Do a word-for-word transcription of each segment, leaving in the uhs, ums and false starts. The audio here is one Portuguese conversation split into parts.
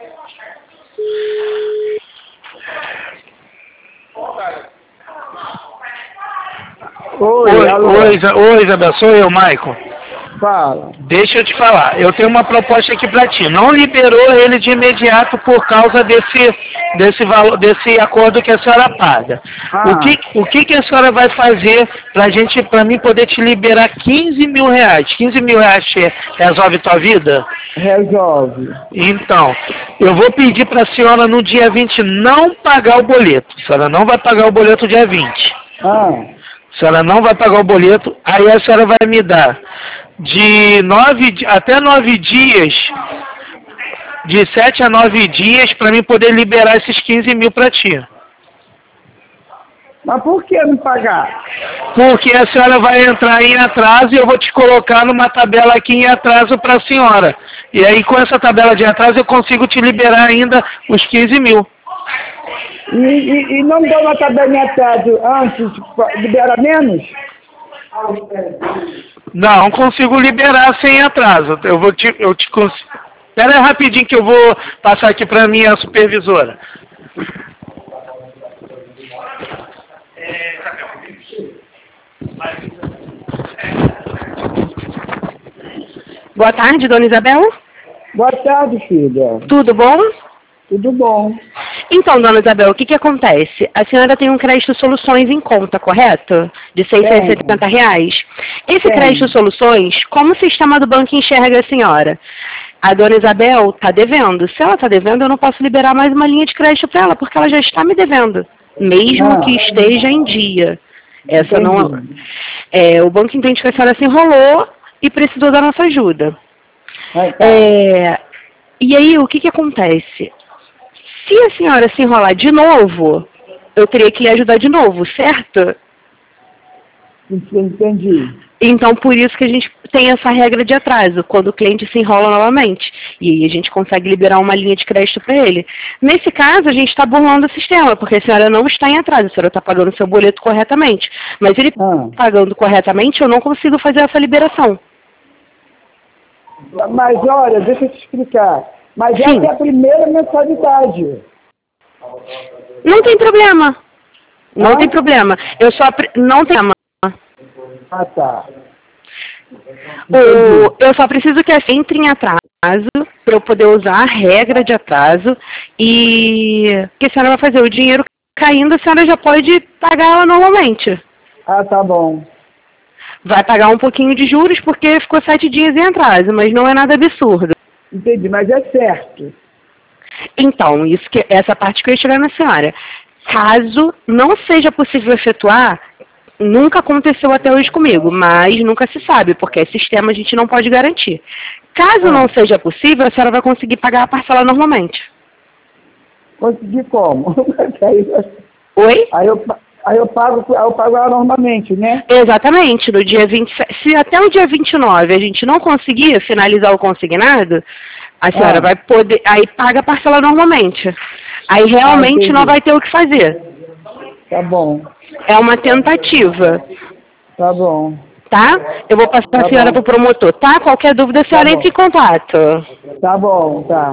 Oi, Oi, alô. oi, Isa- oi, Isabel, sou eu, Maicon. Fala. Deixa eu te falar, eu tenho uma proposta aqui para ti. Não liberou ele de imediato por causa desse, desse, valor, desse acordo que a senhora paga. Ah. O, que, o que, que a senhora vai fazer para gente, para mim poder te liberar quinze mil reais? quinze mil reais te resolve tua vida? Resolve. Então, eu vou pedir para a senhora no dia vinte não pagar o boleto. A senhora não vai pagar o boleto dia vinte. Ah. A senhora não vai pagar o boleto, aí a senhora vai me dar de nove di- até nove dias, de sete a nove dias, para mim poder liberar esses quinze mil para ti. Mas por que não pagar? Porque a senhora vai entrar em atraso e eu vou te colocar numa tabela aqui em atraso para a senhora. E aí com essa tabela de atraso eu consigo te liberar ainda os quinze mil. E, e, e não deu uma tabela em atraso antes, libera menos? Não, consigo liberar sem atraso. Eu vou te, eu te consigo. Espera aí rapidinho que eu vou passar aqui para minha supervisora. Boa tarde, dona Isabel. Boa tarde, filha. Tudo bom? Tudo bom. Então, dona Isabel, o que que acontece? A senhora tem um crédito soluções em conta, correto? De seiscentos e setenta reais. Esse Tenho. crédito soluções, como o sistema do banco enxerga a senhora? A dona Isabel está devendo. Se ela está devendo, eu não posso liberar mais uma linha de crédito para ela, porque ela já está me devendo, mesmo Ah. que esteja em dia. Essa não Entendi. é, o banco entende que a senhora se enrolou e precisou da nossa ajuda. Aí, tá. É, e aí, o que que acontece? Se a senhora se enrolar de novo, eu teria que lhe ajudar de novo, certo? Entendi. Então, por isso que a gente tem essa regra de atraso, quando o cliente se enrola novamente. E aí a gente consegue liberar uma linha de crédito para ele. Nesse caso, a gente está burlando o sistema, porque a senhora não está em atraso, a senhora está pagando o seu boleto corretamente. Mas ele Ah. pagando corretamente, eu não consigo fazer essa liberação. Mas olha, deixa eu te explicar. Mas Sim. essa é a primeira mensalidade. Não tem problema. Não Ah? tem problema. Eu só... pre- Não tem problema. Ah, tá. O, eu só preciso que essa entre em atraso para eu poder usar a regra de atraso e o que a senhora vai fazer? O dinheiro caindo, a senhora já pode pagar ela normalmente. Ah, tá bom. Vai pagar um pouquinho de juros porque ficou sete dias em atraso, mas não é nada absurdo. Entendi, mas é certo. Então, isso que, essa parte que eu ia chegar na senhora. Caso não seja possível efetuar, nunca aconteceu até hoje comigo, mas nunca se sabe, porque é sistema, a gente não pode garantir. Caso Ah. não seja possível, a senhora vai conseguir pagar a parcela normalmente. Consegui como? aí, Oi? aí, eu, pa- aí, eu pago, aí eu pago ela normalmente, né? Exatamente, no dia vinte e sete. Se até o dia vinte e nove a gente não conseguir finalizar o consignado, a senhora Ah. vai poder, aí paga a parcela normalmente. Aí realmente entendi. não vai ter o que fazer. Tá bom, É uma tentativa, tá bom. tá? Eu vou passar Tá a senhora bom. para o promotor, tá? Qualquer dúvida, a senhora Tá bom. entra em contato. Tá bom, tá.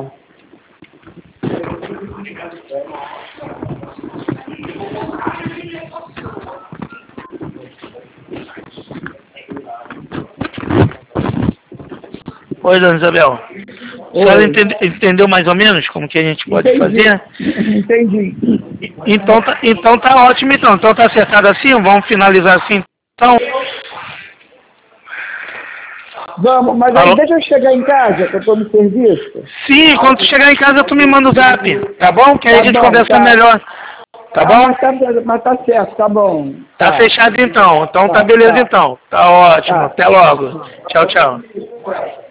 Oi, dona Isabel. A Oi. senhora entende- entendeu mais ou menos como que a gente pode Entendi. fazer? Entendi. Então tá, então tá ótimo então. Então tá acertado assim? Vamos finalizar assim então? Vamos, mas aí Alô? deixa eu chegar em casa, que eu tô no serviço. Sim, quando tu chegar em casa tu me manda o zap, tá bom? Que aí Tá a gente bom, conversa tá. melhor. Tá Ah, bom? mas, tá, mas tá certo, tá bom. Tá fechado então. Então tá Tá, beleza tá. então. Tá ótimo. Tá. Até logo. Tchau, tchau.